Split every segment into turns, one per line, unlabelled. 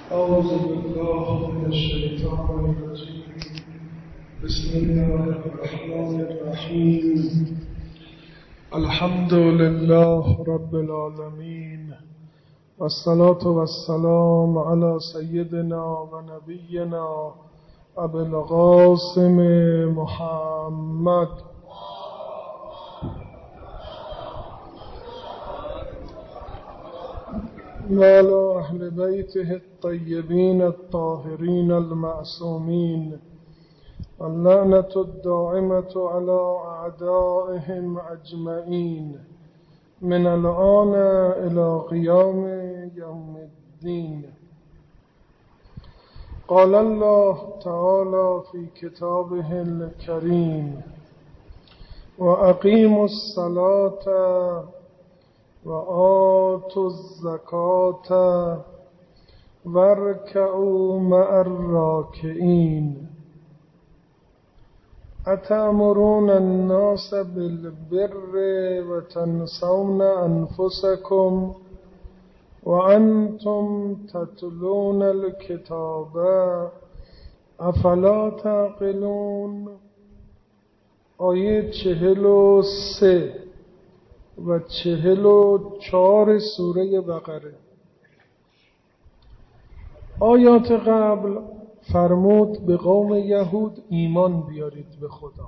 أعوذ بالله من الشيطان الرجيم. بسم الله الرحمن الرحيم. الحمد لله رب العالمين، والصلاة والسلام على سيدنا ونبينا أبي القاسم محمد وعلى أهل بيته الطيبين الطاهرين المعصومين، واللعنة الدائمة على أعدائهم أجمعين من الآن إلى قيام يوم الدين. قال الله تعالى في كتابه الكريم: وأقيموا الصلاة وآتوا الزكاة واركعوا مع الراكعين أتأمرون الناس بالبر وتنسون أنفسكم وأنتم تتلون الكتاب أفلا تعقلون. آیه 43 و 44 سوره بقره. آیات قبل فرمود به قوم یهود ایمان بیارید به خدا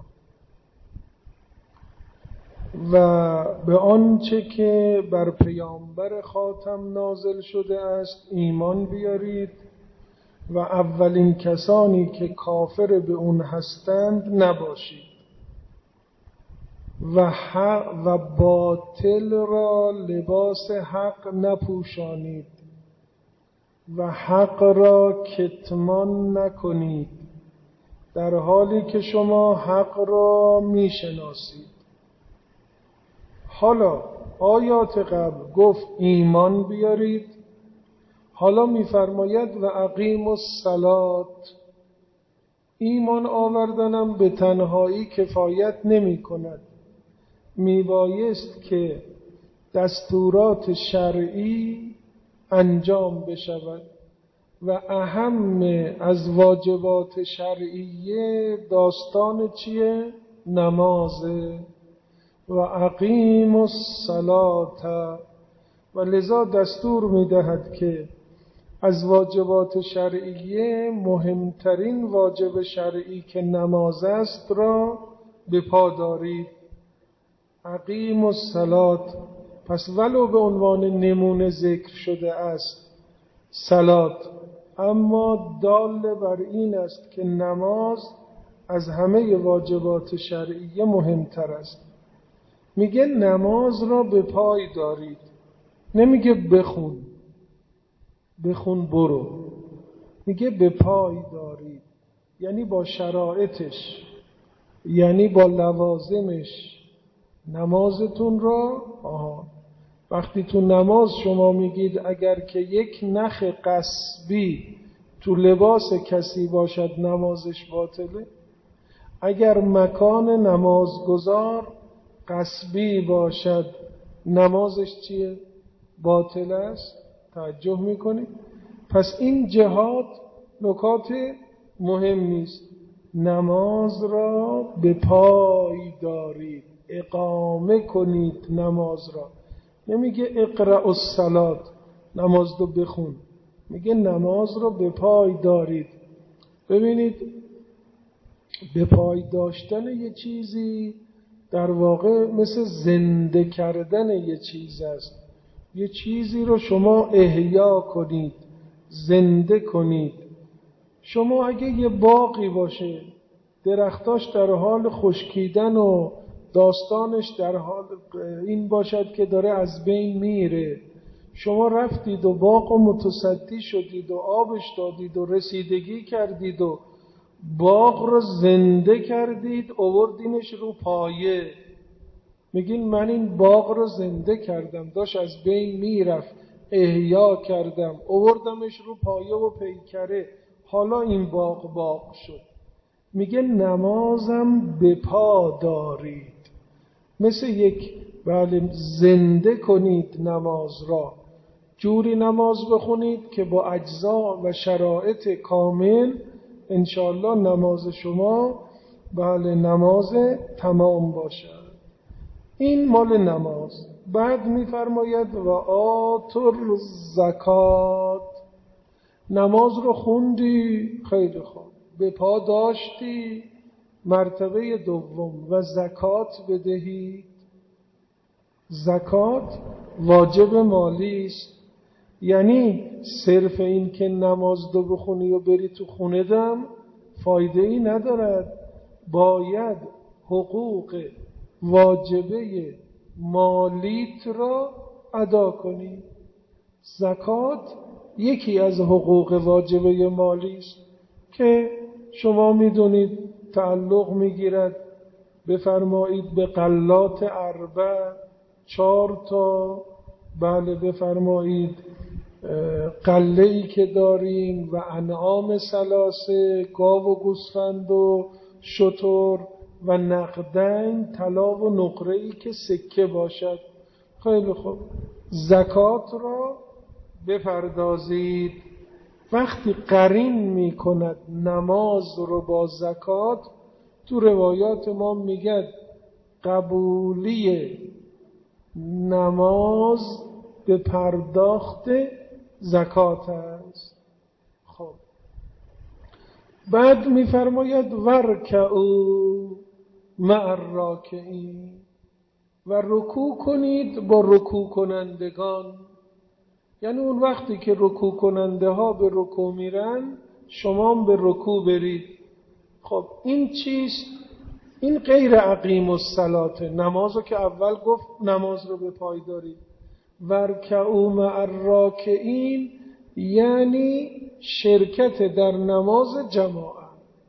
و به آنچه که بر پیامبر خاتم نازل شده است ایمان بیارید و اولین کسانی که کافر به اون هستند نباشید و باطل را لباس حق نپوشانید و حق را کتمان نکنید در حالی که شما حق را میشناسید. حالا آیات قبل گفت ایمان بیارید، حالا میفرماید و اقیموا الصلاة. ایمان آوردنم به تنهایی کفایت نمی کند، میبایست که دستورات شرعی انجام بشود و اهم از واجبات شرعیه داستان چیه؟ نمازه. و اقیموا الصلاة، و لذا دستور میدهد که از واجبات شرعیه مهمترین واجب شرعی که نماز است را به پا دارید. اقیموا الصلاة. پس ولو به عنوان نمونه ذکر شده است صلات، اما دال بر این است که نماز از همه واجبات شرعیه مهمتر است. میگه نماز را به پای دارید، نمیگه بخون برو، میگه به پای دارید، یعنی با شرایطش، یعنی با لوازمش نمازتون را. وقتی تو نماز شما میگید اگر که یک نخ قصبی تو لباس کسی باشد نمازش باطله، اگر مکان نمازگزار قصبی باشد نمازش چیه؟ باطل است. توجه میکنید؟ پس این جهات نکات مهمی است. نماز را به پای دارید، اقامه کنید نماز را. نمیگه اقرأ الصلاة، نماز رو بخون، میگه نماز را به پای دارید. ببینید به پای داشتن یه چیزی در واقع مثل زنده کردن یه چیز است. یه چیزی رو شما احیا کنید، زنده کنید. شما اگه یه باغی باشه درختاش در حال خشکیدن و داستانش در حال این باشد که داره از بین میره، شما رفتید و باغ و متصدی شدید و آبش دادید و رسیدگی کردید و باغ رو زنده کردید، آوردینش رو پایه، میگین من این باغ رو زنده کردم، داشت از بین میرفت، احیا کردم، آوردمش رو پایه و پیکره، حالا این باغ شد. میگه نمازم به پا دارید، مثل یک زنده کنید نماز را. جوری نماز بخونید که با اجزا و شرایط کامل انشاءالله نماز شما نماز تمام باشد. این مال نماز. بعد میفرماید و آتر زکات، نماز رو خوندی، خیلی خوب، به پا داشتی، مرتبه دوم و زکات بدهید. زکات واجب مالی است، یعنی صرف این که نماز رو بخونی و بری تو خونه دم فایده ای ندارد، باید حقوق واجبه مالیت را ادا کنی. زکات یکی از حقوق واجبه مالی است که شما میدونید تعلق میگیرد بفرمایید به غلات اربع، 4 تا بفرمایید غله‌ای که داریم و انعام ثلاثه، گاو و گوسفند و شتر و نقدین، طلا و نقره‌ای که سکه باشد. خیلی خوب، زکات را بپردازید. وقتی قرین می کند نماز رو با زکات، تو روایات ما میگه قبولی نماز به پرداخت زکات است. خب بعد میفرماید ورکعوا مع الراکعین، و رکوع کنید با رکوع کنندگان. یعنی اون وقتی که رکوع کننده ها به رکوع میرن شما هم به رکوع برید. خب این چیست؟ این غیر اقیم الصلاة، نمازو که اول گفت نماز رو به پای دارید. ورکعوا مع الراکعین یعنی شرکت در نماز جماعت،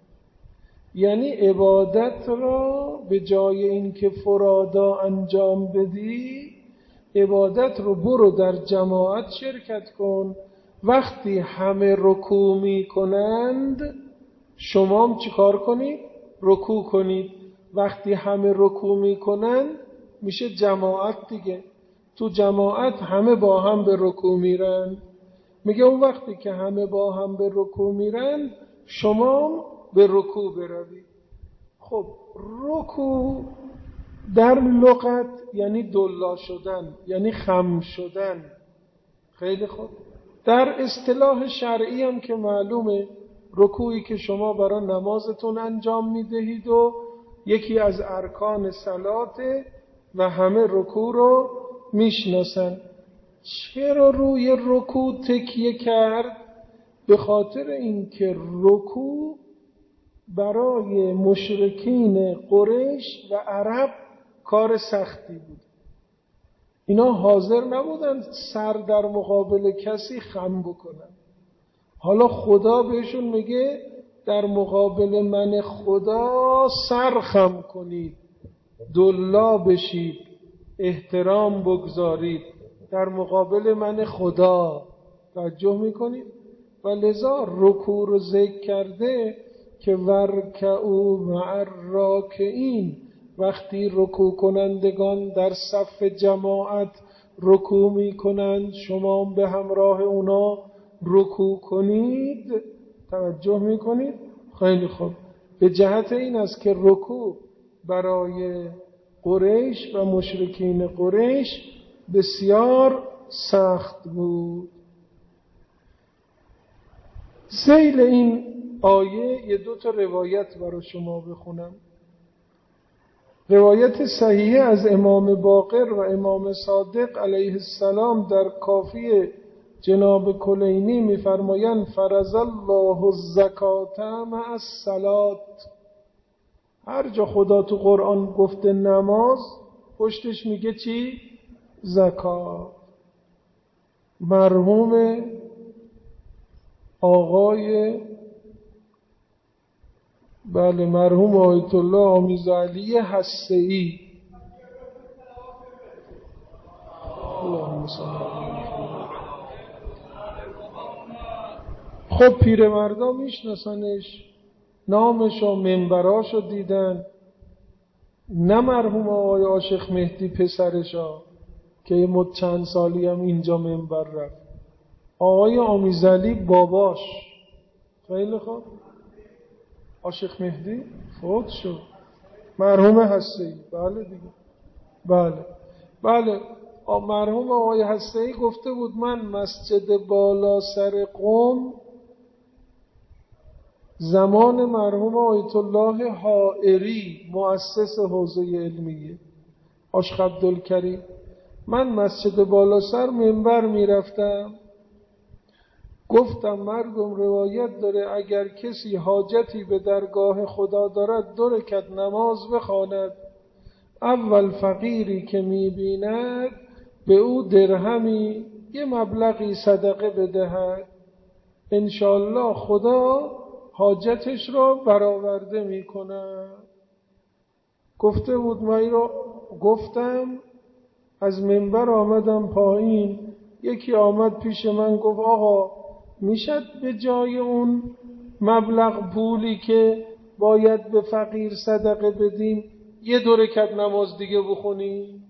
یعنی عبادت را به جای اینکه فرادا انجام بدی، عبادت رو برو در جماعت شرکت کن. وقتی همه رکوع می کنند شما هم چی کار کنید؟ رکوع کنید. وقتی همه رکوع می کنند میشه جماعت دیگه، تو جماعت همه با هم به رکوع میرن. میگه اون وقتی که همه با هم به رکوع میرن شما به رکوع بروید. خب رکوع در لغت یعنی دلا شدن، یعنی خم شدن. خیلی خوب، در اصطلاح شرعی هم که معلومه رکوعی که شما برای نمازتون انجام میدهید و یکی از ارکان صلاته و همه رکوع رو میشناسن. چرا روی رکوع تکیه کرد؟ به خاطر اینکه رکوع برای مشرکین قریش و عرب کار سختی بود. اینا حاضر نبودن سر در مقابل کسی خم بکنن. حالا خدا بهشون میگه در مقابل من خدا سر خم کنید، دلا بشید، احترام بگذارید در مقابل من خدا. توجه میکنید؟ و لذا رکوع رو ذکر کرده که ورکعوا مع الراکعین، وقتی رکوع کنندگان در صف جماعت رکوع میکنند شما به همراه اونا رکوع کنید. توجه میکنید؟ خیلی خوب. به جهت این است که رکوع برای قریش و مشرکین قریش بسیار سخت بود. ذیل این آیه یه 2 تا روایت برای شما بخونم. روایت صحیحه از امام باقر و امام صادق علیه السلام در کافی جناب کلینی میفرمایند فرض الله الزکات مع الصلاة. هر جا خدا تو قرآن گفته نماز پشتش میگه چی؟ زکات. مرحوم آقای مرحوم آیت الله آمیزعلی حسی‌ای، اللهم صل علی محمد. خب پیرمردا میشناسنش، نامش و منبراشو دیدن. نه مرحوم آقای عاشق مهدی پسرشا که یه چند سالی هم اینجا منبر رفت، آقای آمیزعلی باباش خیلی خوب عاشق مهدی فوت شد، مرحوم هسته‌ای. بله دیگه، بله مرحوم آقای هسته‌ای گفته بود من مسجد بالا سر قم زمان مرحوم آیت الله حائری مؤسس حوزه علمیه عاشق عبدالکریم، من مسجد بالا سر منبر میرفتم گفتم مردم روایت داره اگر کسی حاجتی به درگاه خدا دارد 2 رکعت نماز بخواند، اول فقیری که میبیند به او درهمی یه مبلغی صدقه بدهد، انشالله خدا حاجتش را برآورده میکند. گفته بود من رو گفتم، از منبر آمدم پایین، یکی آمد پیش من گفت آقا میشد به جای اون مبلغ پولی که باید به فقیر صدقه بدیم 2 رکعت نماز دیگه بخونیم؟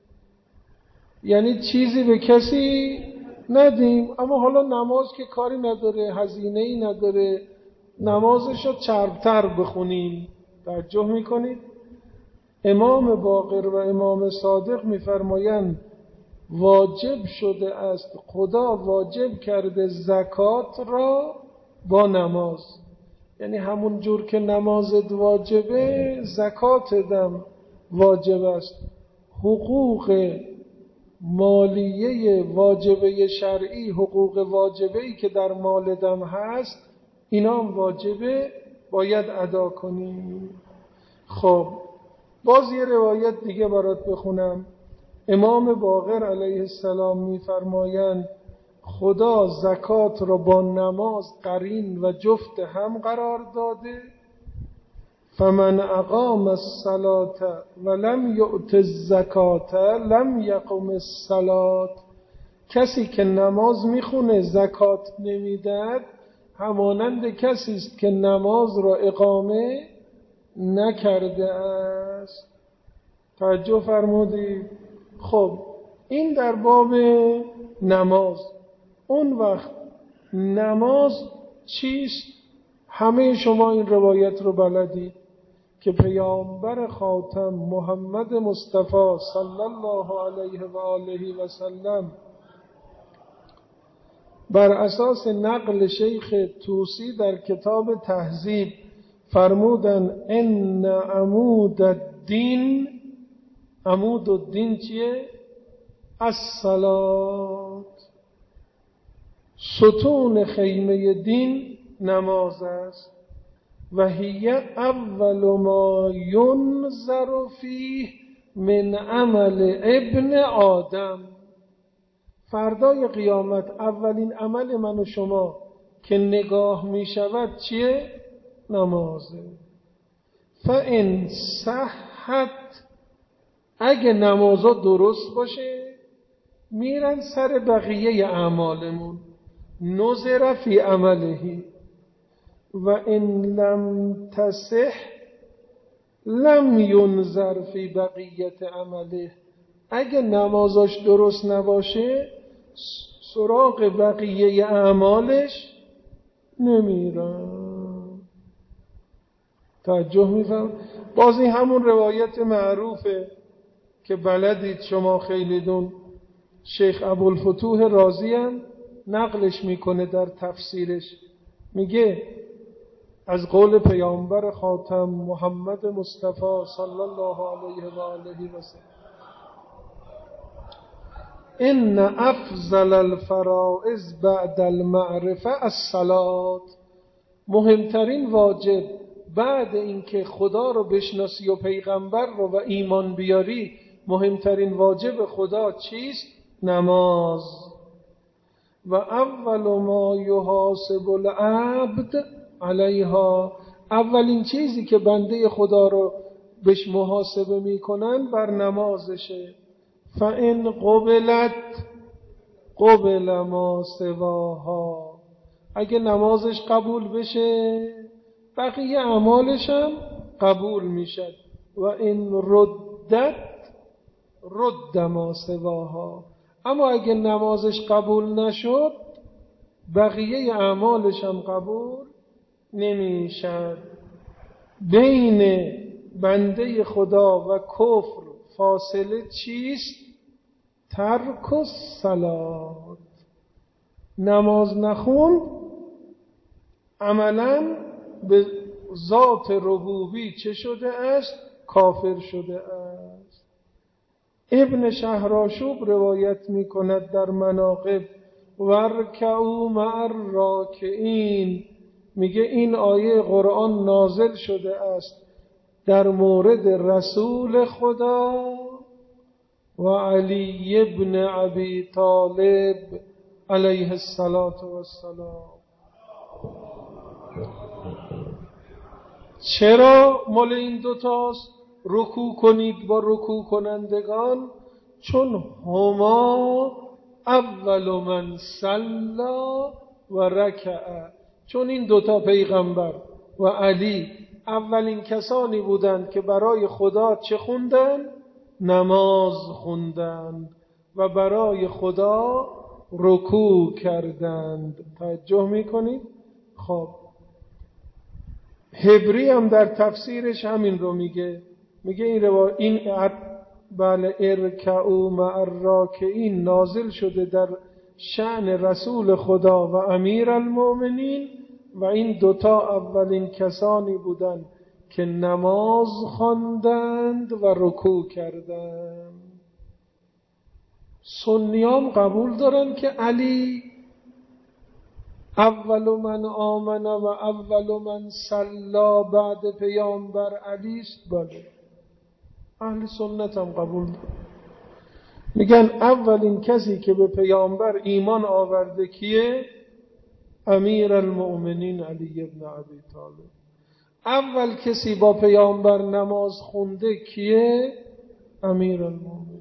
یعنی چیزی به کسی ندیم، اما حالا نماز که کاری نداره، هزینه‌ای نداره، نمازشو چربتر بخونیم. توجه میکنید؟ امام باقر و امام صادق میفرمایند واجب شده است، خدا واجب کرده زکات را با نماز، یعنی همون جور که نمازت واجبه زکات دم واجب است. حقوق مالیه واجبه شرعی، حقوق واجبه‌ای که در مال دم هست اینا هم واجبه، باید ادا کنیم. خب باز یه روایت دیگه برات بخونم. امام باقر علیه السلام می‌فرمایند خدا زکات را با نماز قرین و جفت هم قرار داده، فمن اقام الصلاة ولم یؤت الزکات لم یقم الصلاة، کسی که نماز میخونه زکات نمیدهد همانند کسی است که نماز را اقامه نکرده است. توجه فرمودید؟ خب این در باب نماز. اون وقت نماز چیست؟ همه شما این روایت رو بلدید که پیامبر خاتم محمد مصطفی صلی الله علیه و آله و سلم بر اساس نقل شیخ طوسی در کتاب تهذیب فرمودن ان عمود الدین، عمود الدین چیه؟ الصلاة، ستون خیمه دین نماز است. و هی اول ما ینظر فیه من عمل ابن آدم، فردای قیامت اولین عمل من و شما که نگاه می شود چیه؟ نمازه. فان صحت، اگه نمازا درست باشه میرن سر بقیه اعمالمون، نظر فی عمله، و ان لم تصح لم ینظر فی بقیت عمله، اگه نمازاش درست نباشه سراغ بقیه اعمالش نمیرن. توجه میفهم؟ بازی همون روایت معروفه که بلدید شما خیلی دون، شیخ ابوالفتوح رازی هم نقلش میکنه در تفسیرش، میگه از قول پیامبر خاتم محمد مصطفی صلی الله علیه و آله و سلم ان افضل الفرائض بعد المعرفه الصلاة، مهمترین واجب بعد اینکه خدا رو بشناسی و پیغمبر رو و ایمان بیاری، مهمترین واجب خدا چیست؟ نماز. و اول ما یحاسب العبد علیها، اولین چیزی که بنده خدا رو بهش محاسبه میکنن بر نمازشه. فان قبلت قبل ما سواها، اگه نمازش قبول بشه بقیه اعمالش هم قبول میشد. و این ردت رد ما سواها، اما اگه نمازش قبول نشد بقیه اعمالش هم قبول نمیشد. بین بنده خدا و کفر فاصله چیست؟ ترک الصلات. نماز نخوند عملاً به ذات ربوبی چه شده است؟ کافر شده است. ابن شهرآشوب روایت می کند در مناقب ورکعوا مع الراکعین، میگه این آیه قرآن نازل شده است در مورد رسول خدا و علی ابن ابی طالب علیه السلام. چرا مال این دوتاست؟ رکوع کنید با رکوع کنندگان، چون هما اول من صلا و رکع، چون این دوتا پیغمبر و علی اولین کسانی بودند که برای خدا چه خوندن؟ نماز خوندند و برای خدا رکوع کردند. توجه میکنید؟ خب حبری هم در تفسیرش همین رو میگه این بله ارکعوا مع الراکعین نازل شده در شأن رسول خدا و امیر المؤمنین و این دوتا اولین کسانی بودند که نماز خواندند و رکوع کردند. سنیام قبول دارن که علی اول من آمن و اول من صلا بعد پیامبر علی است. بله اهل سنت هم قبول دارن، میگن اولین کسی که به پیامبر ایمان آورده کیه؟ امیر المؤمنین علی ابن ابی طالب. اول کسی با پیامبر نماز خونده کیه؟ امیر المؤمنین.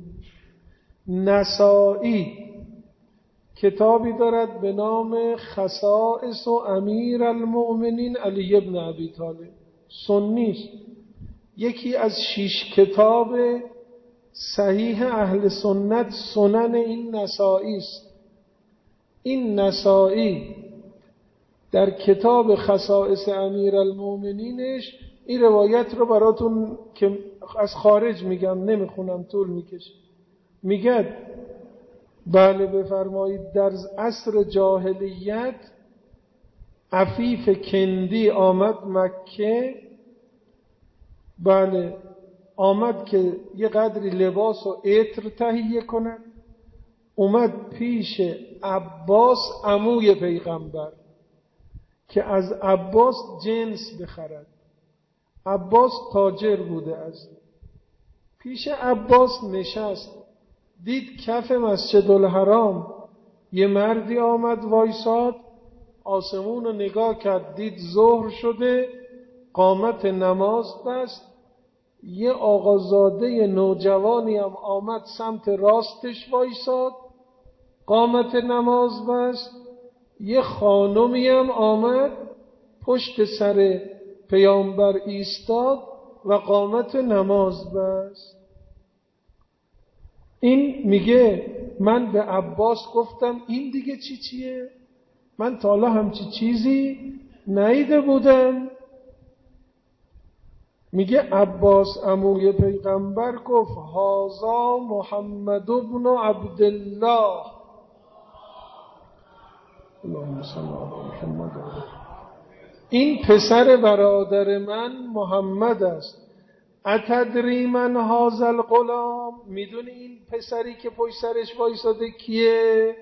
نسائی کتابی دارد به نام خصائص امیر المؤمنین علی ابن ابی طالب، سنی است، یکی از 6 کتاب صحیح اهل سنت سنن این نسائی است. این نسائی در کتاب خصائص امیر المؤمنینش این روایت رو براتون که از خارج میگم، نمیخونم طول میکشه، میگه بله بفرمایید در عصر جاهلیت عفیف کندی آمد مکه، بله آمد که یه قدری لباس و عطر تهیه کند، اومد پیش عباس عموی پیغمبر که از عباس جنس بخرد. عباس تاجر بوده است. پیش عباس نشست، دید کف مسجد الحرام یه مردی آمد وایساد، آسمون رو نگاه کرد، دید ظهر شده، قامت نماز بست. یه آقازاده نوجوانی هم آمد سمت راستش وایساد، قامت نماز بست. یه خانمی هم آمد پشت سر پیامبر ایستاد و قامت نماز بست. این میگه من به عباس گفتم این دیگه چیه؟ من تا حالا همچی چیزی ندیده بودم. میگه عباس عموی پیغمبر گفت هذا محمد بن عبدالله، اللهم صل علی محمد. این پسر برادر من محمد است. اتدری من هذا الغلام، میدونی این پسری که پشت سرش وایساده کیه؟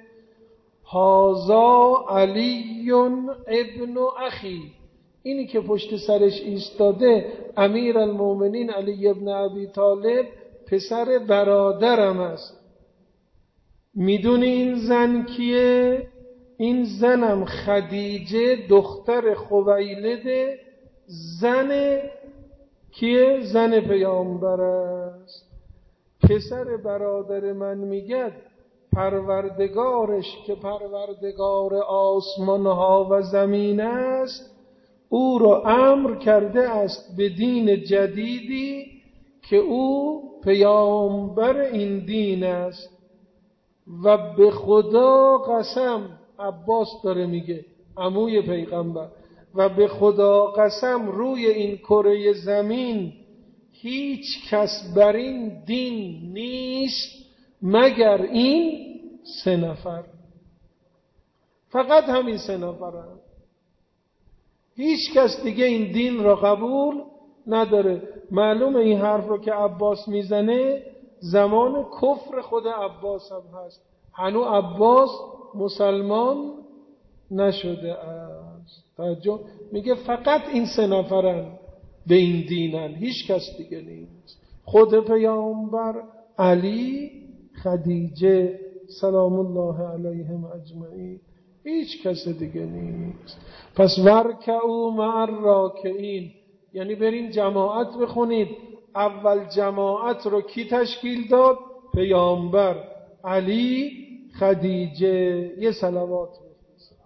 هذا علی ابن اخی، اینی که پشت سرش ایستاده امیر المؤمنین علی ابن ابی طالب پسر برادرم است. میدونی این زن کیه؟ این زنم خدیجه دختر خویلد، زن کیه؟ زن پیامبر است. پسر برادر من میگه پروردگارش که پروردگار آسمان ها و زمین است او را امر کرده است به دین جدیدی که او پیامبر این دین است و به خدا قسم عباس داره میگه، عموی پیغمبر، و به خدا قسم روی این کره زمین هیچ کس بر این دین نیست مگر این 3 نفر. فقط همین 3 نفرن. هیچ کس دیگه این دین را قبول نداره. معلومه این حرف رو که عباس میزنه زمان کفر خود عباس هم هست. هنوز عباس مسلمان نشده است. توجه، میگه فقط این 3 نفرن به این دینن، هیچ کس دیگه نیست. خود پیامبر، علی، خدیجه سلام الله علیهم اجمعین، هیچ کس دیگه نیست. پس ورکعوا مع الراکعین، یعنی برین جماعت بخونید. اول جماعت رو کی تشکیل داد؟ پیامبر، علی، خدیجه. یه صلوات بفرست.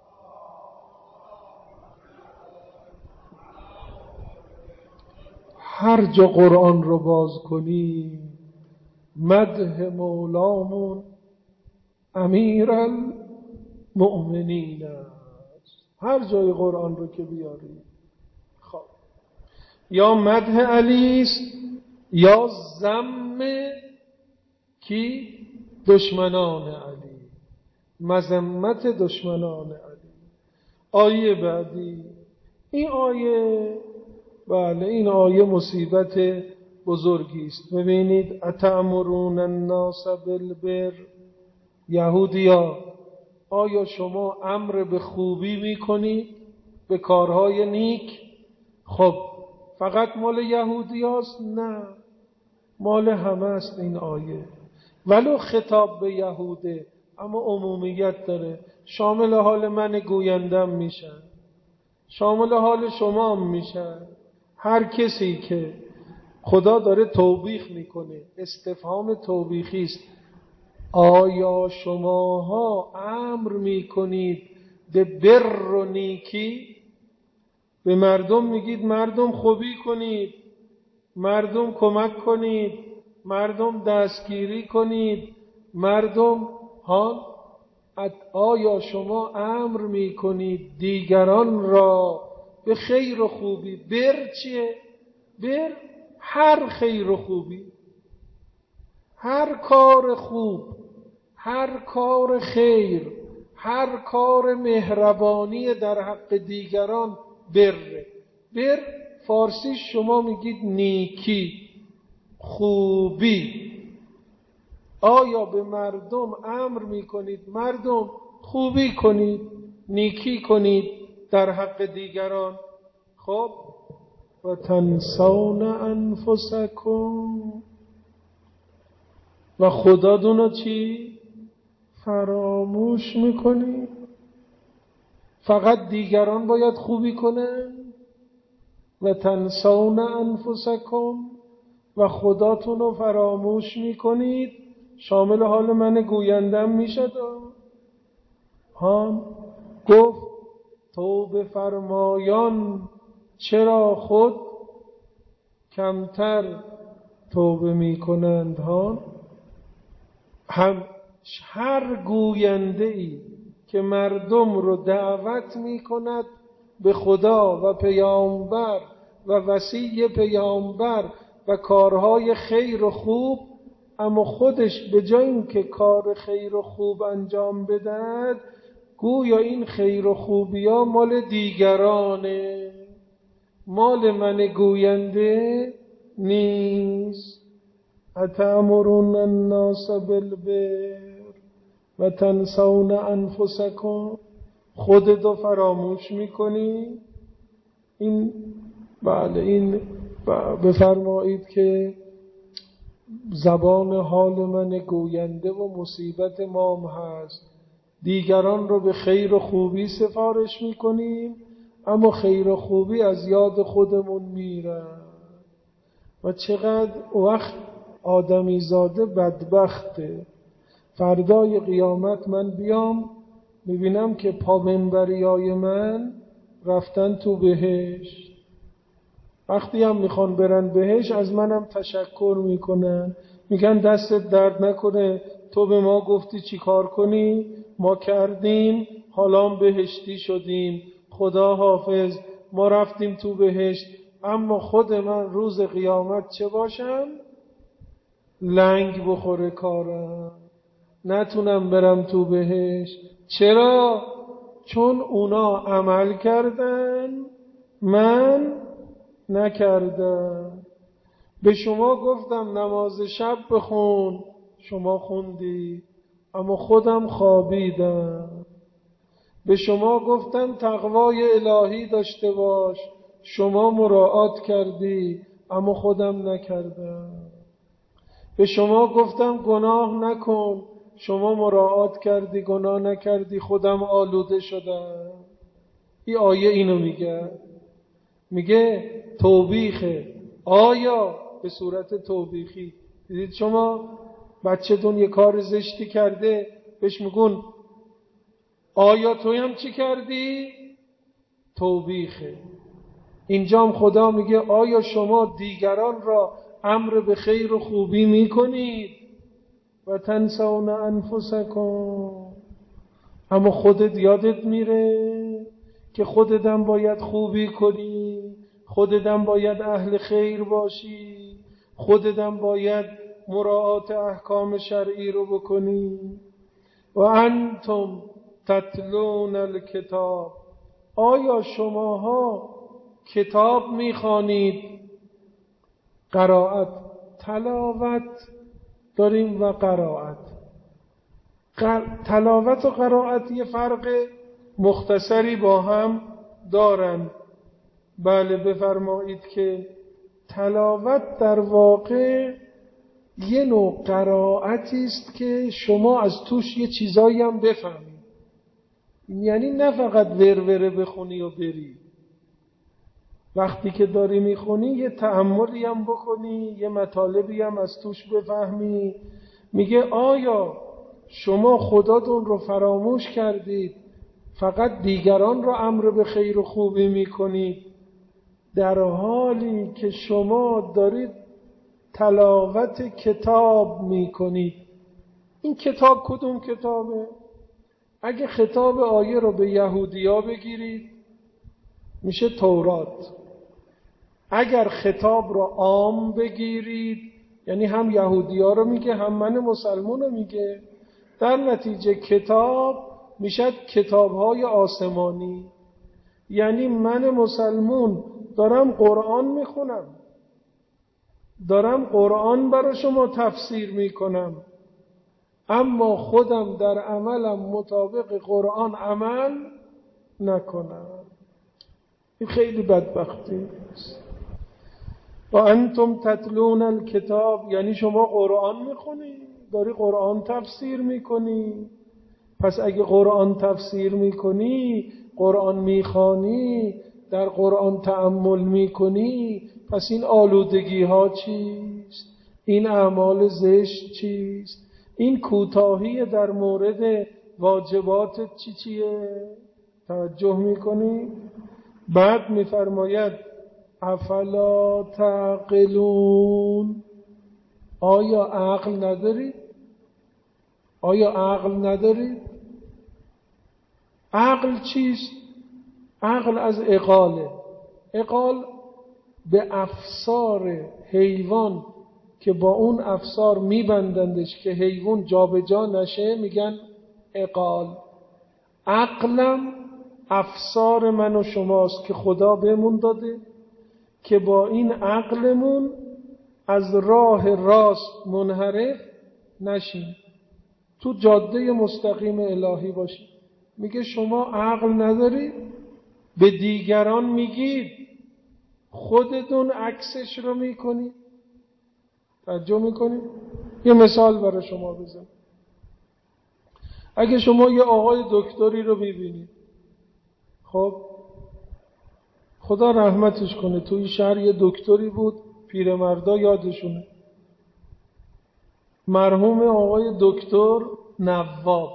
هر جا قرآن رو باز کنی مدح مولامون امیرالمؤمنین است. هر جای قرآن رو که بیاری، خب یا مدح علی است یا ذم کی؟ دشمنان علی، مذمت دشمنان علی. آیه بعدی، این آیه، بله این آیه مصیبت بزرگی است. ببینید، اتأمرون الناس بالبر، یهودیا آیا شما امر به خوبی میکنید، به کارهای نیک؟ خب فقط مال یهودیاست؟ نه، مال همه است این آیه. ولو خطاب به یهوده اما عمومیت داره، شامل حال من گویندم میشن، شامل حال شما هم میشن. هر کسی که خدا داره توبیخ میکنه، استفهام توبیخی است، آیا شماها امر میکنید به بر و نیکی؟ به مردم میگید مردم خوبی کنید، مردم کمک کنید، مردم دستگیری کنید، مردم آیا شما امر میکنید دیگران را به خیر و خوبی؟ بر چیه؟ بر هر خیر و خوبی، هر کار خوب، هر کار خیر، هر کار مهربانی در حق دیگران بره. بر فارسی شما میگید نیکی، خوبی. آیا به مردم امر میکنید مردم خوبی کنید، نیکی کنید در حق دیگران؟ خب و تنسون انفسکم، و خداتونو چی؟ فراموش میکنید. فقط دیگران باید خوبی کنن؟ و تنسون انفسکم، و خداتونو فراموش میکنید. شامل حال من گویندم میشد. گفت توبه فرمایان چرا خود کمتر توبه میکنند؟ هر گوینده ای که مردم رو دعوت میکند به خدا و پیامبر و وصی پیامبر و کارهای خیر و خوب، اما خودش به جای اینکه کار خیر و خوب انجام بدهد، گویا این خیر و خوبی‌ها مال دیگرانه، مال من گوینده نیست. اتأمرون الناس بالبر و تنسون انفسکم، خودتو فراموش میکنی. این بله، این بفرمایید که زبان حال من گوینده و مصیبت ما هم هست. دیگران رو به خیر و خوبی سفارش میکنیم اما خیر و خوبی از یاد خودمون میره. و چقدر وقت آدمی زاده بدبخته. فردای قیامت من بیام میبینم که پابنبریای من رفتن تو بهشت. وقتی هم میخوان برن بهشت از منم تشکر میکنن، میگن دستت درد نکنه، تو به ما گفتی چی کار کنی، ما کردیم، حالا بهشتی شدیم، خدا حافظ، ما رفتیم تو بهشت، اما خود من روز قیامت چه باشم؟ لنگ بخوره کارم، نتونم برم تو بهشت. چرا؟ چون اونا عمل کردن من نکردم. به شما گفتم نماز شب بخون، شما خوندی، اما خودم خوابیدم. به شما گفتم تقوای الهی داشته باش، شما مراعات کردی، اما خودم نکردم. به شما گفتم گناه نکن، شما مراعات کردی، گناه نکردی، خودم آلوده شدم. این آیه اینو میگه توبیخه. آیا به صورت توبیخی. دیدید شما بچه‌تون یه کار زشتی کرده، بهش میگون آیا توی هم چی کردی؟ توبیخه. اینجا هم خدا میگه آیا شما دیگران را امر به خیر و خوبی میکنید و تنسون انفسکم، اما خودت یادت میره که خودت باید خوبی کنی، خودت باید اهل خیر باشی، خودت باید مراعات احکام شرعی رو بکنی. و انتم تتلون الکتاب، آیا شماها کتاب میخوانید؟ قرائت، تلاوت داریم و قرائت. تلاوت و قرائت یه فرق مختصری با هم دارن. بله بفرمایید که تلاوت در واقع یه نوع قرائتی است که شما از توش یه چیزایی هم بفهمید. یعنی نه فقط وروره بخونی و بری، وقتی که داری میخونی یه تأملی هم بکنی، یه مطالبی هم از توش بفهمی. میگه آیا شما خداتون رو فراموش کردید، فقط دیگران رو امر به خیر و خوبی میکنید، در حالی که شما دارید تلاوت کتاب میکنید. این کتاب کدوم کتابه؟ اگه خطاب آیه رو به یهودیا بگیرید میشه تورات. اگر خطاب رو عام بگیرید یعنی هم یهودیا رو میگه هم من مسلمان رو میگه، در نتیجه کتاب میشد کتاب‌های آسمانی. یعنی من مسلمون دارم قرآن میخونم، دارم قرآن برای شما تفسیر میکنم، اما خودم در عملم مطابق قرآن عمل نکنم. این خیلی بدبختی است. و انتم تتلون الکتاب، یعنی شما قرآن میخونی، داری قرآن تفسیر میکنی. پس اگه قرآن تفسیر میکنی، قرآن میخوانی، در قرآن تأمل میکنی، پس این آلودگی ها چیست؟ این اعمال زشت چیست؟ این کوتاهی در مورد واجبات چیه؟ توجه میکنی؟ بعد میفرماید افلا تعقلون، آیا عقل ندارید؟ آیا عقل ندارید؟ عقل چیست؟ عقل از عقاله. عقال به افسار حیوان که با اون افسار میبندندش که حیوان جابجا نشه میگن عقال. عقلم افسار من و شماست که خدا بهمون داده که با این عقلمون از راه راست منحرف نشیم، تو جاده مستقیم الهی باشیم. میگه شما عقل ندارید، به دیگران میگید، خودتون عکسش رو میکنید. توجه میکنید؟ یه مثال برای شما بزنم. اگه شما یه آقای دکتری رو ببینید، خب خدا رحمتش کنه، توی شهر یه دکتری بود، پیرمردا یادشونه، مرحوم آقای دکتر نواب.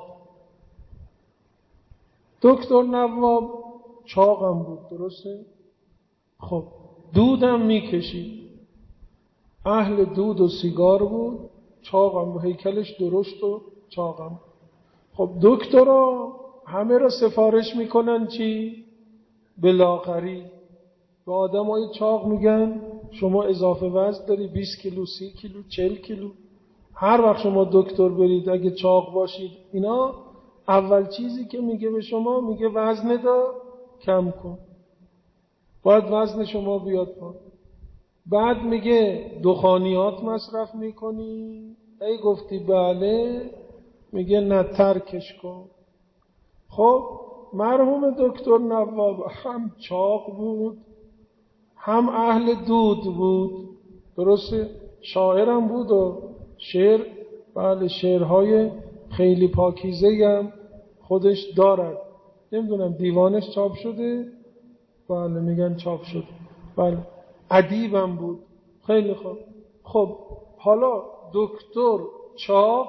دکتر نواب چاقم بود، درسته؟ خب دودم میکشید، اهل دود و سیگار بود، چاقم بود، هیکلش درشت و چاقم. خب دکترا همه را سفارش میکنن چی؟ به لاغری. به آدم های چاق میگن شما اضافه وزن داری، 20 کیلو، 30 کیلو، 40 کیلو. هر وقت شما دکتر برید اگه چاق باشید، اینا اول چیزی که میگه به شما، میگه وزن دا کم کن، باید وزن شما بیاد پایین. بعد میگه دخانیات مصرف میکنی؟ ای گفتی بله، میگه نه ترکش کن. خب مرحوم دکتر نواب هم چاق بود، هم اهل دود بود، درسته؟ شاعرم بود و شعر، بله شعرهای خیلی پاکیزه هم خودش دارد. نمیدونم دیوانش چاپ شده؟ بله میگن چاپ شده. بله ادیبم بود. خیلی خوب. خب حالا دکتر چاق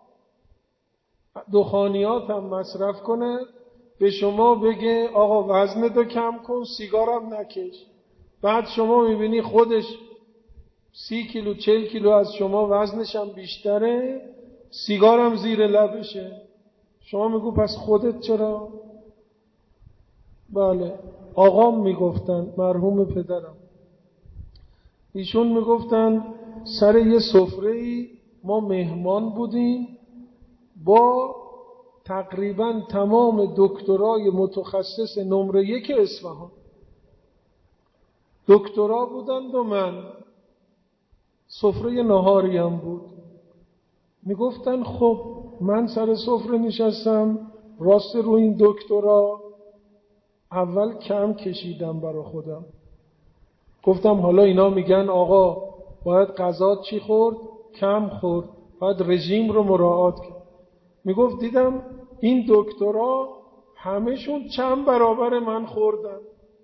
دخانیات هم مصرف کنه، به شما بگه آقا وزنتو کم کن، سیگارم نکش. بعد شما میبینی خودش 30 کیلو 40 کیلو از شما وزنش هم بیشتره، سیگارم زیر لبشه. شما میگو پس خودت چرا؟ بله آقام میگفتن، مرحوم پدرم، ایشون میگفتن سر یه سفره‌ای ما مهمان بودیم با تقریبا تمام دکترای متخصص نمره 1 اصفهان. دکترا بودند و من، سفره نهاری هم بود. میگفتن خب من سر سفره نشستم، راست رو این دکترا اول کم کشیدم برا خودم. گفتم حالا اینا میگن آقا باید غذا چی خورد؟ کم خورد، باید رژیم رو مراعات کرد. میگفت دیدم این دکترا همشون چند برابر من خوردن.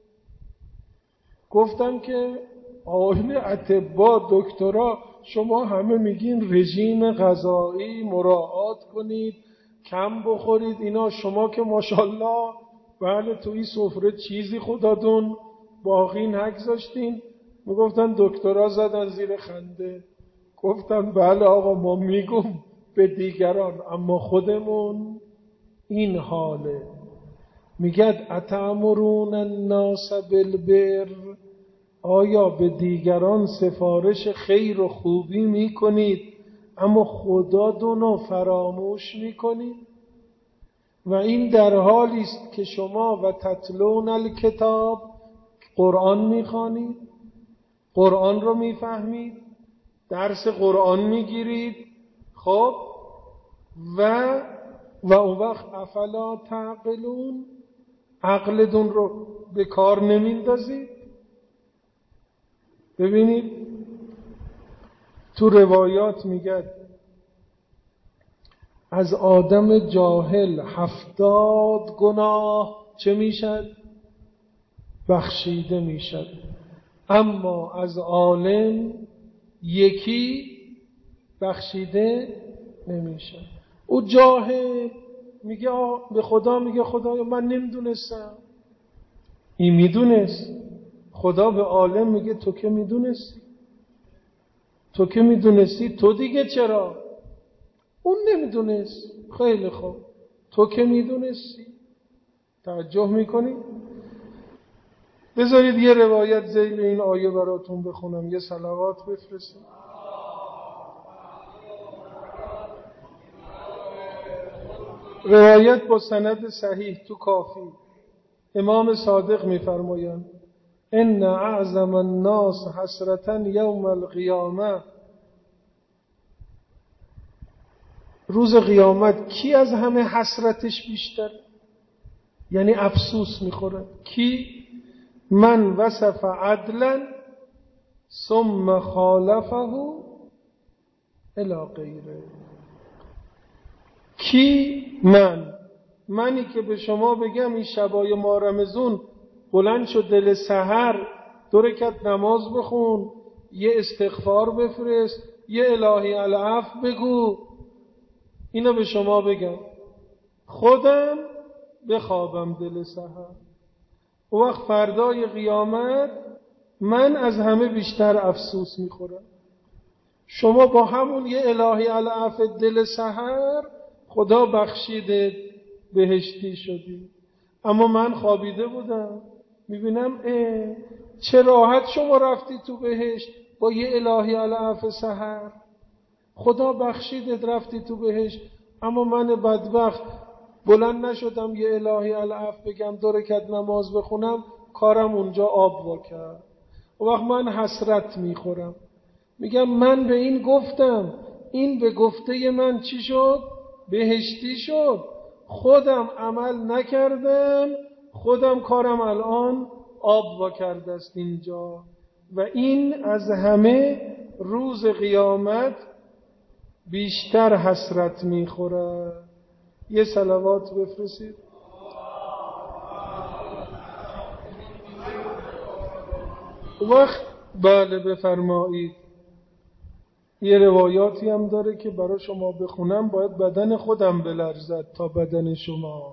گفتم که آقایون اطباء دکترا شما همه میگین رژیم غذایی مراعات کنید، کم بخورید، اینا شما که ماشاءالله بله تو این سفره چیزی خدادون باقی نگذاشتین. میگفتن دکترا زدن زیر خنده. گفتم بله آقا ما میگم به دیگران، اما خودمون این حاله. میگد اتأمرون الناس بالبر، آیا به دیگران سفارش خیر و خوبی میکنید اما خداتون فراموش میکنید؟ و این در حالی است که شما و تتلون الکتاب قرآن میخوانید، قرآن رو میفهمید، درس قرآن میگیرید، خب و اون وقت افلا تعقلون، عقلتون رو به کار نمیندازید. ببینید تو روایات میگه از آدم جاهل 70 گناه چه میشد؟ بخشیده میشد، اما از عالم یکی بخشیده نمیشد. او جاهل میگه به خدا میگه خدایا من نمیدونستم. این میدونست. خدا به عالم میگه تو که میدونستی، تو که میدونستی، تو دیگه چرا؟ اون نمیدونست. خیلی خوب، تو که میدونستی. توجه میکنی؟ بذارید یه روایت ذیل این آیه براتون بخونم، یه صلوات بفرستم. روایت با سند صحیح تو کافی. امام صادق میفرمایند ان اعظم الناس حسرة یوم القیامه، روز قیامت کی از همه حسرتش بیشتر، یعنی افسوس میخوره؟ کی؟ من وصف عدلا ثم خالفه الی غیره. کی؟ منی که به شما بگم این شبای ماه رمضان بلند شد دل سحر 2 رکعت نماز بخون، یه استغفار بفرست، یه الهی العفو بگو، اینو به شما بگم، خودم بخوابم دل سحر، و وقت فردای قیامت من از همه بیشتر افسوس میخورم. شما با همون یه الهی العفو دل سحر خدا بخشیده بهشتی شدی. اما من خوابیده بودم، میبینم چه راحت شما رفتی تو بهشت با یه الهی العفو سحر، خدا بخشیدت رفتی تو بهشت. اما من بدبخت بلند نشدم یه الهی العفو بگم، 2 رکعت نماز بخونم، کارم اونجا آب وا کرد. و وقت من حسرت میخورم، میگم من به این گفتم، این به گفته من چی شد؟ بهشتی شد. خودم عمل نکردم، خودم کارم الان آب وا کرده است اینجا. و این از همه روز قیامت بیشتر حسرت میخوره. یه صلوات بفرستید. وقت بله بفرمایید. یه روایاتی هم داره که برای شما بخونم باید بدن خودم بلرزد تا بدن شما.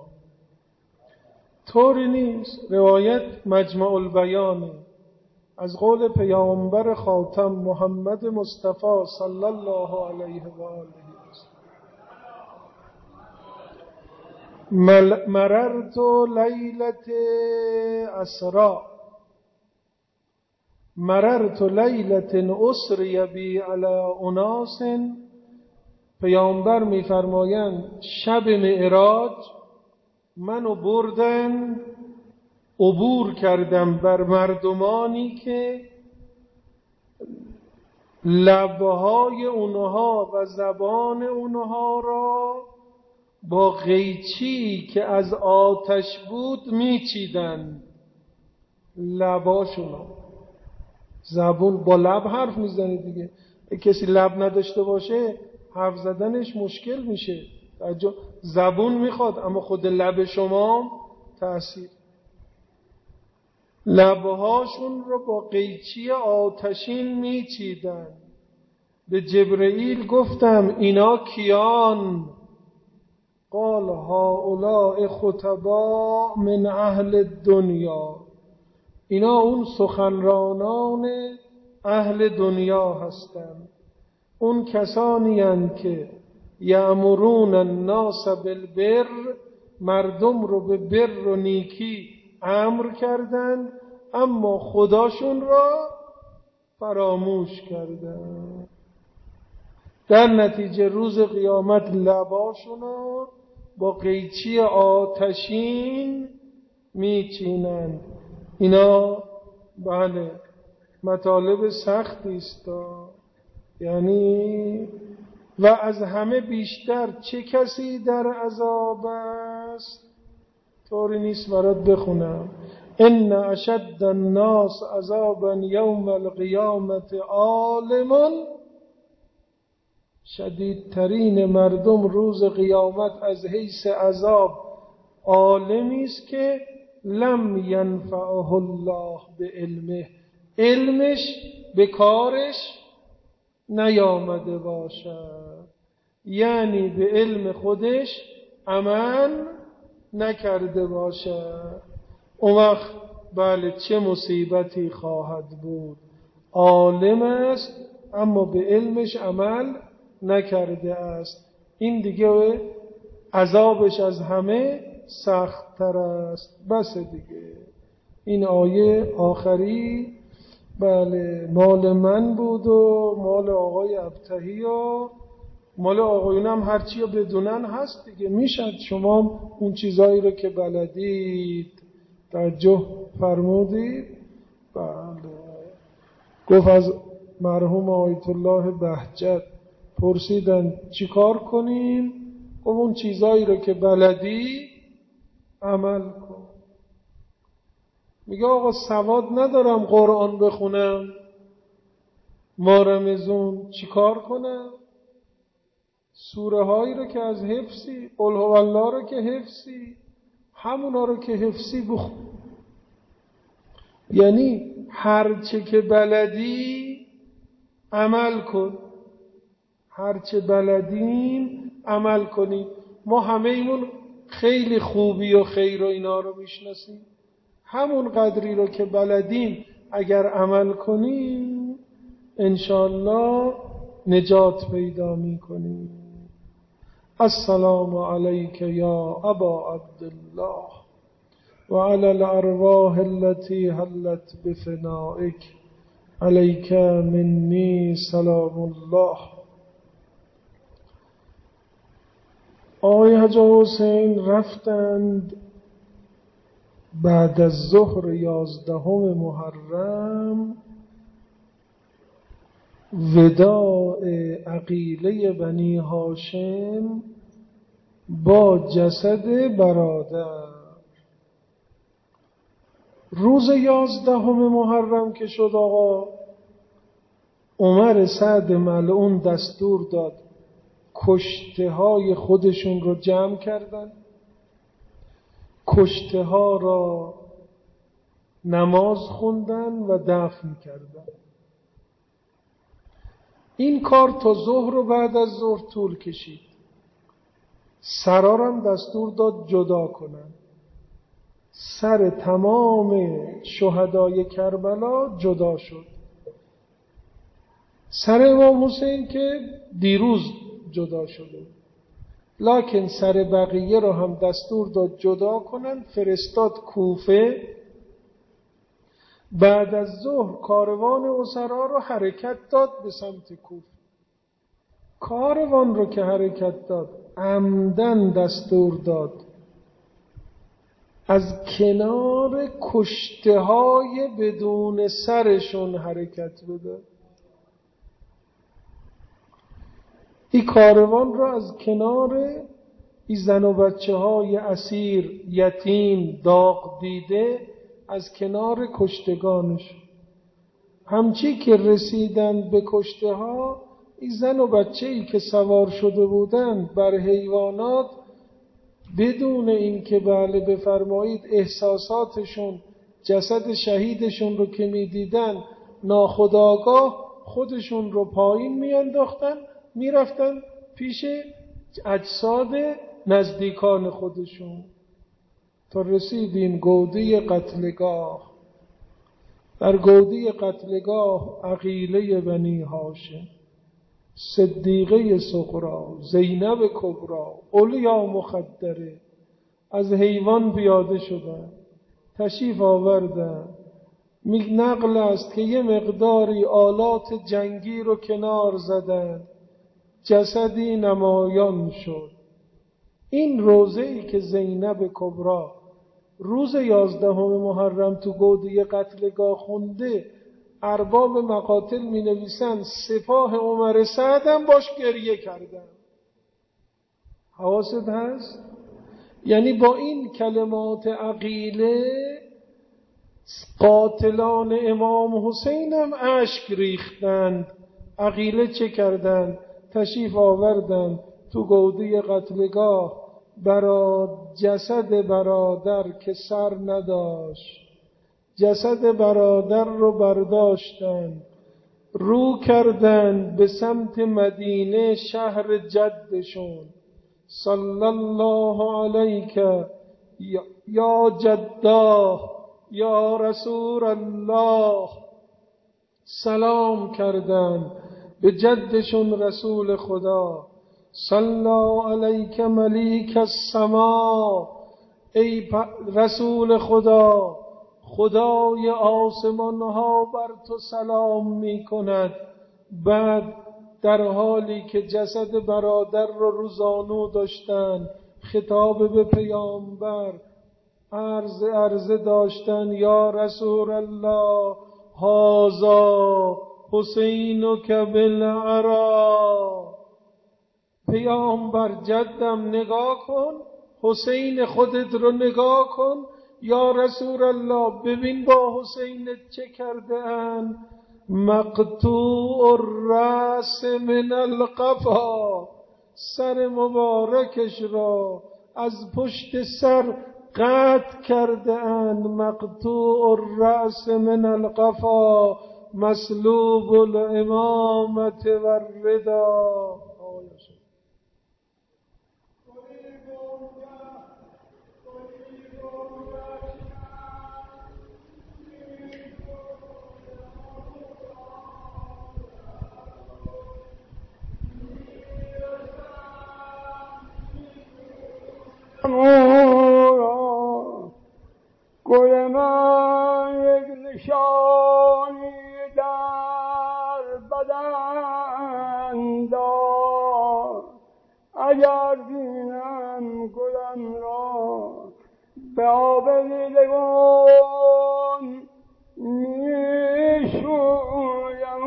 طوری نیست. روایت مجمع البیانه از قول پیامبر خاتم محمد مصطفی صلی الله علیه و آله مررت لیلة اسرا، مررت لیلة اسری بی علی اناس. پیامبر میفرمایند شب معراج منو بردن، عبور کردم بر مردمانی که لبهای اونها و زبان اونها را با قیچی که از آتش بود میچیدن. لباشونو، زبون با لب حرف میزنه دیگه. کسی لب نداشته باشه حرف زدنش مشکل میشه. زبون میخواد، اما خود لب شما تأثیر. لبهاشون رو با قیچی آتشین میچیدن. به جبرئیل گفتم اینا کیان؟ قال هؤلاء خطباء من اهل الدنیا، اینا اون سخنرانان اهل دنیا هستند. اون کسانی هستند که یأمرون الناس بالبر، مردم رو به بر و نیکی امر کردند اما خداشون را فراموش کردند. در نتیجه روز قیامت لباشون رو با قیچی آتشین میچینند. اینا بله مطالب سختی است. یعنی و از همه بیشتر چه کسی در عذاب است؟ طوری نیست برات بخونم. ان اشد الناس عذابا یوم القیامت عالم، شدیدترین مردم روز قیامت از حیث عذاب عالمی است که لم ینفعه الله به علمه، علمش به کارش نیامده باشد. یعنی به علم خودش عمل نکرده باشد. اون وقت بله چه مصیبتی خواهد بود. عالم است اما به علمش عمل نکرده است. این دیگه عذابش از همه سخت تر است. بس دیگه. این آیه آخری بله مال من بود و مال آقای ابتهی و مال آقایون هم هرچی رو بدونن هست دیگه. میشد شما اون چیزایی رو که بلدید توجه فرمودید. بله گفت از مرحوم آیت الله بهجت پرسیدن چی کار کنیم؟ گفت اون چیزایی رو که بلدی عمل کن. میگه آقا سواد ندارم قرآن بخونم، ما رمزون چی کار کنم؟ سوره هایی رو که از حفظی، قل هو الله رو که حفظی، همونا رو که حفظی بخون. یعنی هرچه که بلدی عمل کن، هرچه بلدیم عمل کنیم. ما همه ایمون خیلی خوبی و خیر و اینا رو میشناسیم، همون قدری رو که بلدیم اگر عمل کنیم انشاءالله نجات پیدا میکنیم. السلام علیک یا ابا عبدالله و علی الارواح التي حلت بفنائک علیک منی سلام الله. آقای حاج حسین رفتند بعد از ظهر 11 محرم وداع عقیله بنی هاشم با جسد برادر. روز 11 محرم که شد آقا، عمر سعد ملعون دستور داد کشته های خودشون رو جمع کردن، کشته ها را نماز خوندن و دفن کردن. این کار تا ظهر و بعد از ظهر طول کشید. سرارم دستور داد جدا کنن. سر تمام شهدای کربلا جدا شد. سر امام حسین که دیروز جدا شده، لکن سر بقیه رو هم دستور داد جدا کنن. فرستاد کوفه. بعد از ظهر کاروان اسرا رو حرکت داد به سمت کوفه. کاروان رو که حرکت داد عمدن دستور داد از کنار کشته های بدون سرشون حرکت بده. این کاروان را از کنار این زن و بچه های اسیر، یتیم، داغ دیده، از کنار کشتگانش، همچی که رسیدن به کشته ها، این زن و بچه‌ای که سوار شده بودند بر حیوانات، بدون اینکه بله بفرمایید احساساتشون جسد شهیدشون رو که می‌دیدن ناخودآگاه خودشون رو پایین میانداختن، میرفتن پیش اجساد نزدیکان خودشون تا رسیدیم گوده قتلگاه. در گوده قتلگاه عقیله بنی هاشم، صدیقه صغرا، زینب کبرا، علیا مخدره از حیوان پیاده شدن، تشریف آوردن. نقل است که یه مقداری آلات جنگی رو کنار زدن، جسدی نمایان شد. این روزه‌ای که زینب کبرا روز 11 محرم تو گوده قتلگاه خونده، ارباب مقاتل می نویسن سپاه عمر سعدم باش گریه کردن. حواست هست؟ یعنی با این کلمات عقیله قاتلان امام حسین هم اشک ریختند. عقیله چه کردند؟ تشریف آوردند تو گوده قتلگاه. جسد برادر که سر نداشت، جسد برادر رو برداشتن، رو کردن به سمت مدینه، شهر جدشون. صلی الله علیک یا جداه یا رسول الله. سلام کردن به جدشون رسول خدا. صلی علیک ملیک السما. ای رسول خدا، خدای آسمان ها بر تو سلام می کند. بعد در حالی که جسد برادر رو زانو داشتن، خطاب به پیامبر عرض داشتن یا رسول الله هذا حسینک بالعرا. پیامبر جدم نگاه کن، حسین خودت رو نگاه کن. یا رسول الله ببین با حسین چه کرده اند. مقطوع الرأس من القفا. سر مبارکش را از پشت سر قطع کرده اند. مقطوع الرأس من القفا مسلوب الامامة والردا.
گل من یک نشانی در بدن دار، اگر بینم گلم را به آب دیدگان میشویم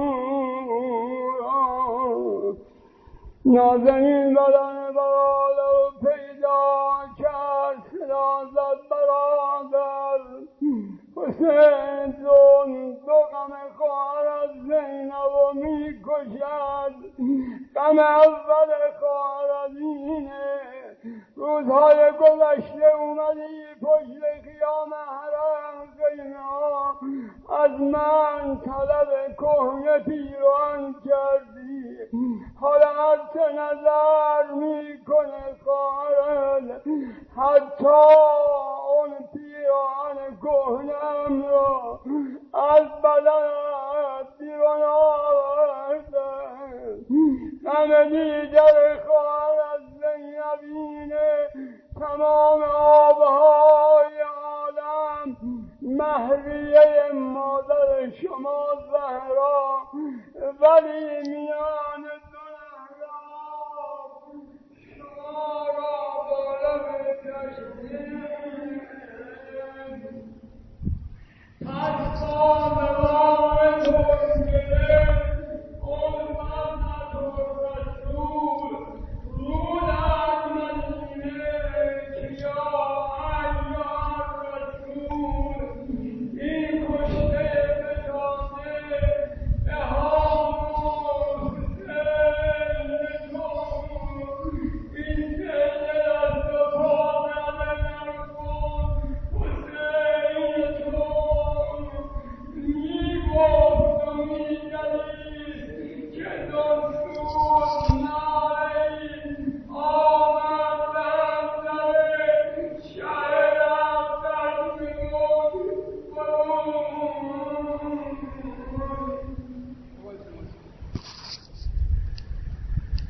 نازنین بدن برادر پیدا کرد نازد برادر حسین دو غم خواهر از زینب و می کشد. غم اول خواهر از اینه روزهای گذشته اومدی پشت خیام حرم خیمه ها از من طلب کهنه پیران کردی، حالا هرچه نظر میکنه خواهرت حتی اون پیران کهنم را از بدنت بیرون آورده. غم دیگر خواهر از زینبینه تمام آبهای عالم مهریه مادر شما زهرا، ولی میان دو نهراب شما را با لب تشبیه